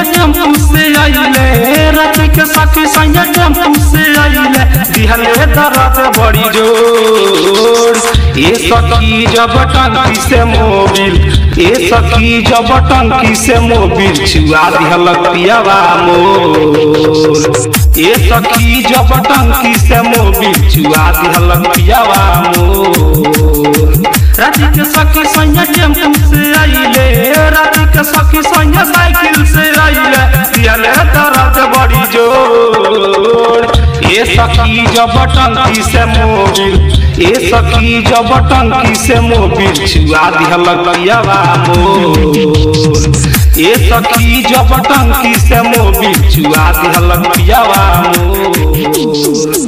सैया टेम्पू से आइले रात के सखी सैया टेम्पू से आइले दिहले दर्द बड़ी जोर ए सखी जब टंकी से मोबिल ए सखी जब टंकी से मोबिल छुआ दिहल पियावा मोर ए सखी जब टंकी से मोबिल छुआ दिहल पियावा मोर रात के सखी सैया टेम्पू से आइले रात के सखी सैया साइकिल से आइले दिहले दर्द बड़ी जोर ए सखी जब टंकी से मोबिल ए सखी जब टंकी से मोबिल छुआ दिहल पियावा मोर ए सखी जब टंकी से मोबिल छुआ दिहल पियावा मोर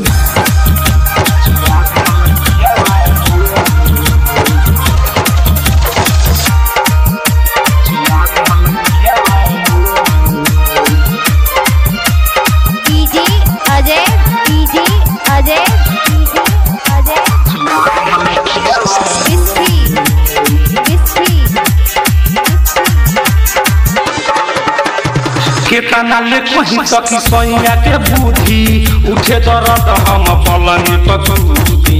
केतना ले कहीं सखी सैया के बुद्धि उठे दर्द हम पलनी पकूती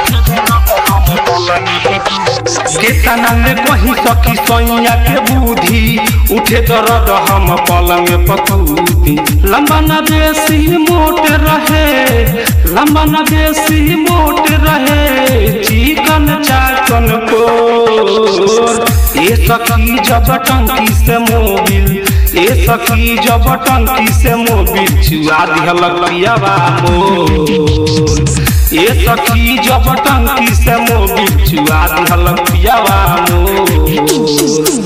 केतना ले कहीं सखी सैया के बुद्धि उठे दर्द हम पलंग पकूती लंबा न देसी मोट रहे लंबा न देसी मोट रहे चिकन चाकन को ए सखी जब टंकी से मोबिल ए सखी जब टंकी से मोबिल छुआ दिहल पियावा मोर ए सखी जब टंकी से मोबिल छुआ दिहल पियावा मोर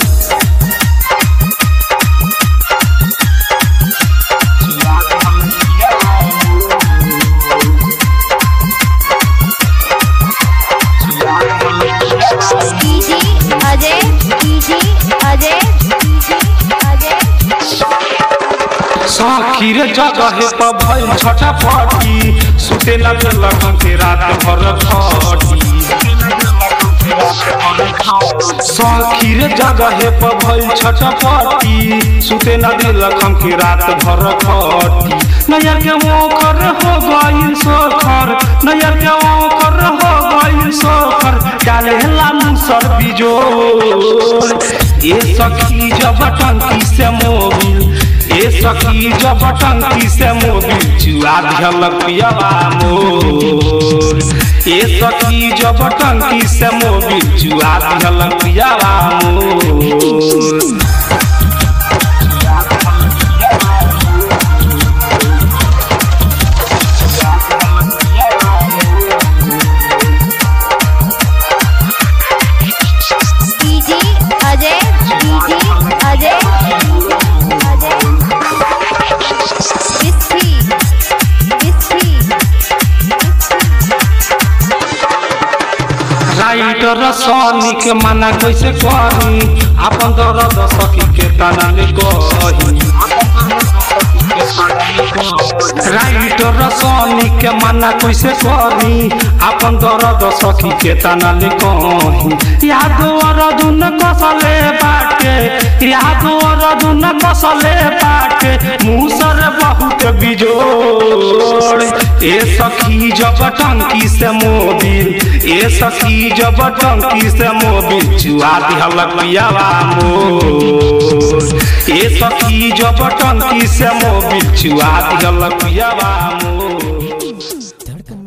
सखी रे जगह पर भइल छटा पटी सुते न देलक के रात भर खटी सखी रे जगह पर भइल छटा पटी सुते न देलक के रात भर खटी नया के ओखर हो गइल सोखर नया के ओखर हो गइल सोखर डाले ला मुसर बिजोर ए सखी जब टंकी से मोबिल ए सखी जब टंकी से मोबिल छुआ दिहल पियावा मोर ए सखी जब टंकी से मोबिल छुआ दिहल पियावा मोर राइटर सनी के मना कैसे कही अपन दर्द सखी के तना ले कही राइटर सनी के मना कैसे कही अपन दर्द सखी के तना ले कही याद अर्जुन कसले बाटे याद अर्जुन कसले बाटे मुसर बहुत बिजोड़ ए सखी जब टंकी से मोबिल ए सखी जब टंकी से मोबिल छुआ दिहल पियावा मोर ए सखी जब टंकी से मोबिल छुआ दिहल पियावा मोर।